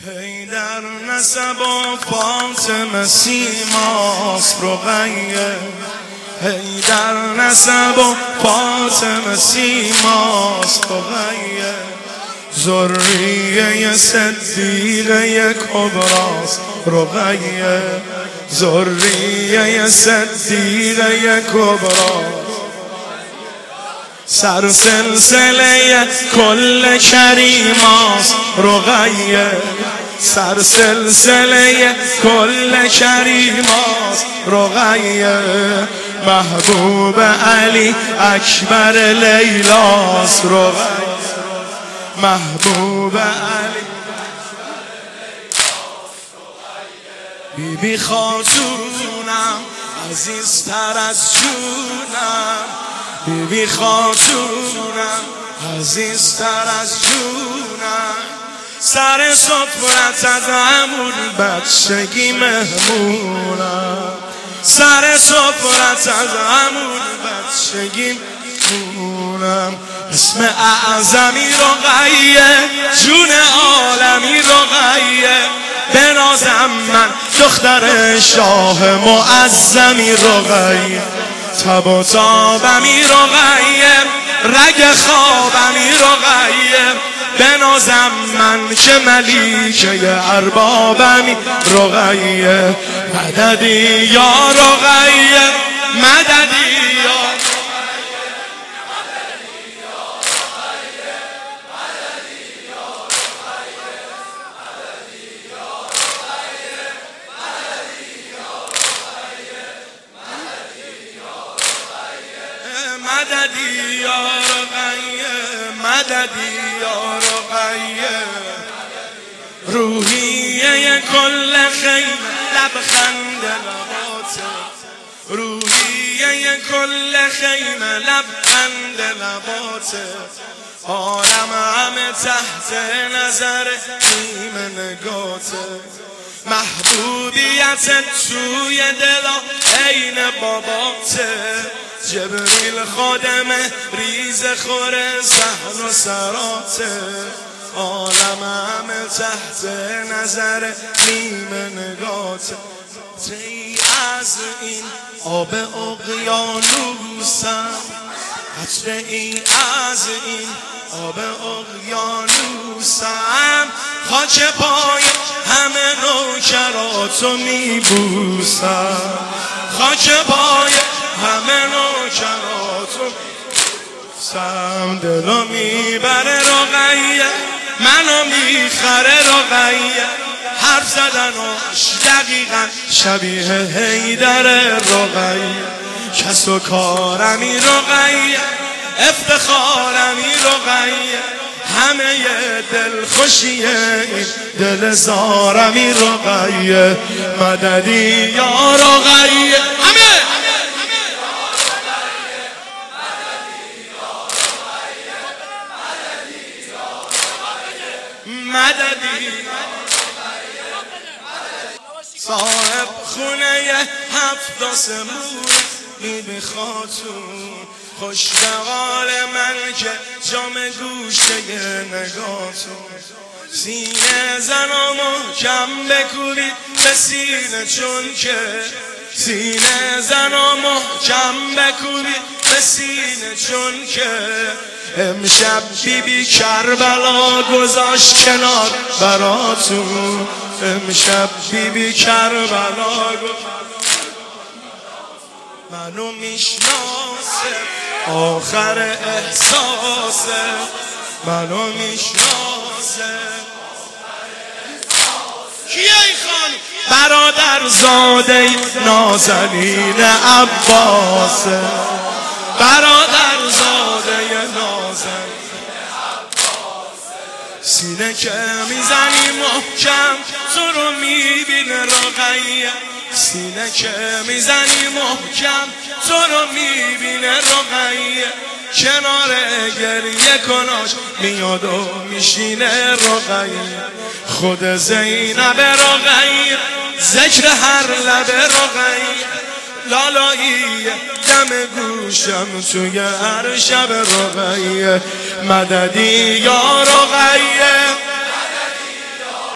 هی در نسب و فاطمه سیماست رقیه، هی در نسب و فاطمه سیماست رقیه، ذریه صدیقه کبراست رقیه، ذریه صدیقه کبراست، سر سلسله کل کریماست رقیه، سر سلسله کل کریماست رقیه، محبوب علی اکبر لیلاست رقیه، محبوب علی بیبی خاتونم عزیزتر از جونم، بیبی خاتونم عزیزتر از جونم، سر سفرت از همون بچگی مهمونم، سر سفرت از همون بچگی مهمونم، اسم اعظمی رقیه، جون عالمی رقیه، بنازم من دختر شاه معظمی رقیه، تب و تابمی رقیه، رگ خوابمی رقیه، بنازم من که ملیکه اربابمی رقیه، مددی یا رقیه، مددی یا مددی یا رقیه، مددی یا رقیه، روحیه کل خیل لبخند لباته، روحیه کل خیل لبخند لباته، عالم همه تحت نظر نیم نگاته، محبوبیت توی دلا عین باباته، جبریل خادم ریز خور صحن و سراته، عالم همه تحت نظر نیم نگاته، ای از این آب اقیانوسم، قطره ای از این آب اقیانوسم، خاک پای همه نوکراتو میبوسم، خاک پای همه نوکراتو سم، دلو میبره رقیه، منو میخره رقیه، حرف زدناش دقیقا شبیه حیدر رقیه، کس و کارمی رقیه، افتخارمی رقیه، همه دل خوشیه این دل زارمی رقیه، مددی یا رقیه، همه مددی، صاحب خونه هفت آسمون بیبی خاتون، خوش به حال من که جام گوشه نگاتون، سینه زنو محکم بکوبید به سینه، چون که سینه زنو محکم بکوبید به سینه، چون که امشب بیبی کربلا گذاشت کنار براتون، امشب بیبی کربلا منو میشناسه، آخر احساسه، منو میشناسه، کیه ای خانم؟ برادر زاده نازنین عباسه، برادر زاده نازنین عباسه، سینه که میزنی محکم تو رو میبینه رقیه، سینه که میزنی محکم تو رو میبینه رقیه، کنار گریه کناش میاد و میشینه رقیه، خود زینب رقیه، ذکر هر لب رقیه، لالایی دم گوشم توی هر شب رقیه، مددی یا رقیه.